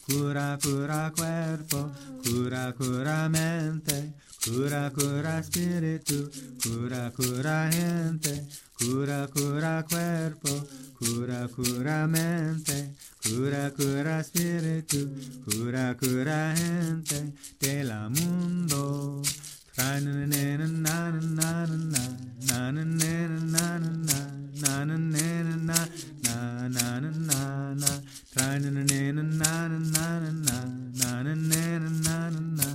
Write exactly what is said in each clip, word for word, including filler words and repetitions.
cura, cura cuerpo, cura, cura mente, cura, cura espíritu, cura, cura gente, cura, cura cuerpo, cura, cura mente, cura, cura espíritu, cura, cura gente, de la mundo. Na na na na na na na na na na na na na na na na na. Try na na na na na na na na na na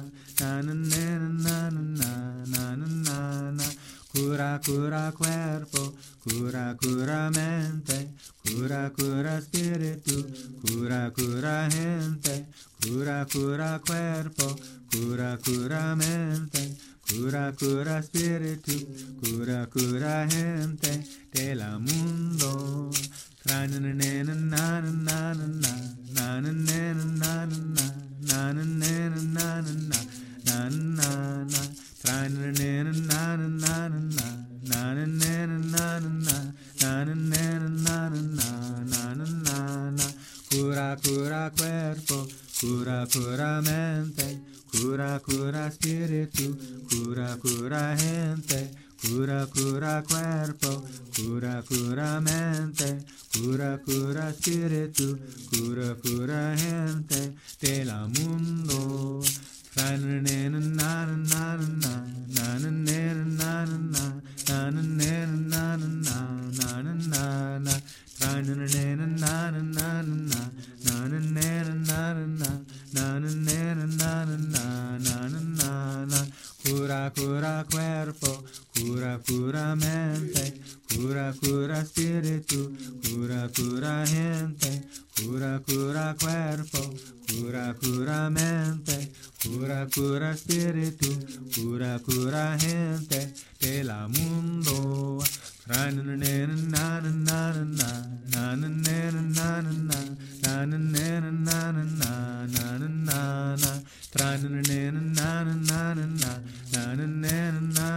na na na na. Cura, cura cuerpo, cura, cura mente, cura, cura espíritu, cura, cura gente, cura, cura cuerpo, cura, cura mente, cura, cura espíritu, cura, cura gente de la mundo. Na na na na na na na na na na na na na na na na na. Try na na na na na na na na na na na na na na na. Cura, cura cuerpo, cura, cura mente, cura, cura espíritu, cura, cura gente, cura, cura cuerpo, cura, cura mente, cura, cura espíritu, cura, cura gente de la mundo. Na na na na na na na na na na na na na na na na na. Try na na na na na na na na na na na na na na na na. Cura, cura cuerpo, cura, cura mente, cura, cura espíritu, cura, cura gente, cura, cura cuerpo, cura, cura mente, cura, cura espíritu, cura, cura gente de la mundo. Na na na na na na na na na na na na na na na na. Try na na na na na na na na na na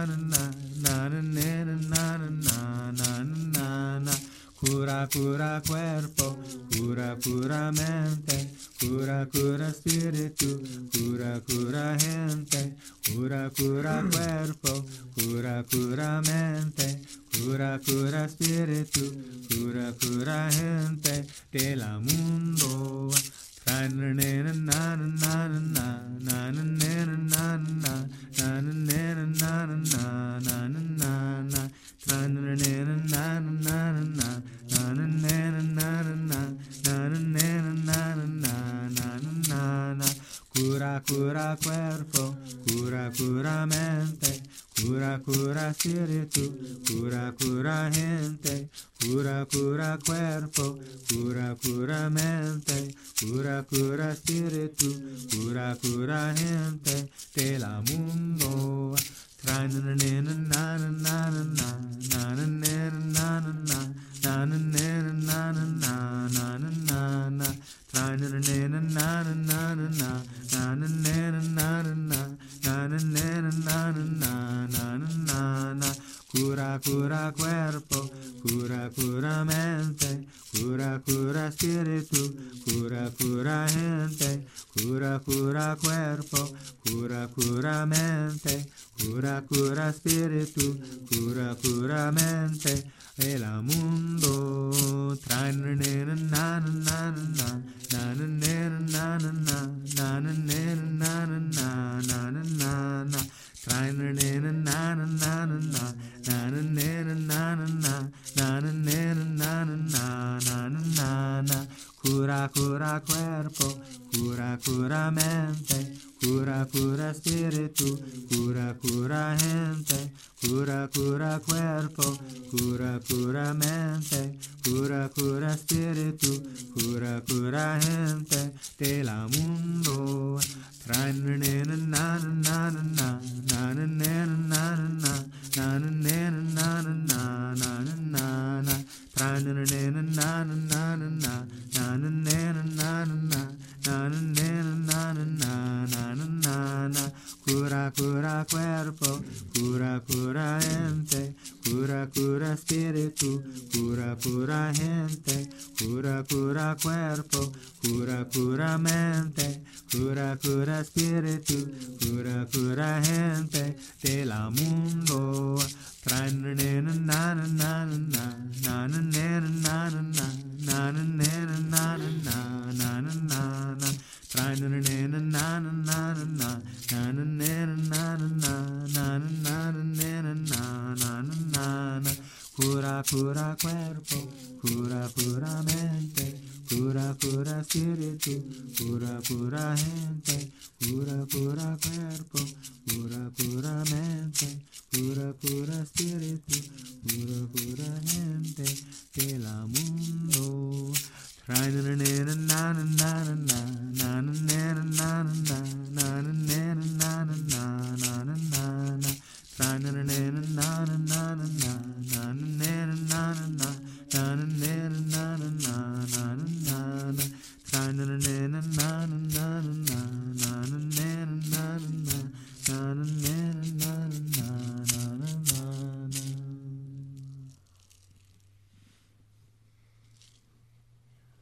na na na na. Cura, cura cuerpo, cura, cura mente, cura, cura espíritu, cura, cura gente, cura, cura cuerpo, cura, cura mente, cura, cura espíritu, cura, cura gente de la mundo. Na na na na na na na na na na na na na na na na. Na na na na na na na na na na na na. Cura, cura cuerpo, cura, cura mente, cura, cura espíritu, cura, cura gente, cura, cura cuerpo, cura, cura mente, cura, cura espíritu, cura, cura gente de la mundo. Try na na na na na na na na na na na na na na na na. Try na na na na na na na na na na na na. Cura, cura cuerpo, cura, cura mente, cura, cura espíritu, cura, cura gente, cura, cura cuerpo, cura, cura mente, cura, cura espíritu, cura, cura mente, el mundo. Try na na na na na na na na na na na na na na na. Try na na na na na na na na na na na na na. Cura, cura cuerpo, cura, cura mente, cura, cura espíritu, cura, cura gente, cura, cura cuerpo, cura, cura mente, cura, cura espíritu, cura, cura gente de la mundo. Try na na na na na na na na na na na na na na. Try na na na na na na na na na na na na. Cura, cura cuerpo, cura, cura mente, cura, cura cura spiritu, cura cura gente, cura cura cuerpo, cura cura mente, cura cura spiritu, cura cura gente del mundo. Cura cura cuerpo, cura cura mente, cura cura spiritu, cura cura gente, cura cura cuerpo, cura cura mente, cura cura spiritu, cura cura gente del mundo. Na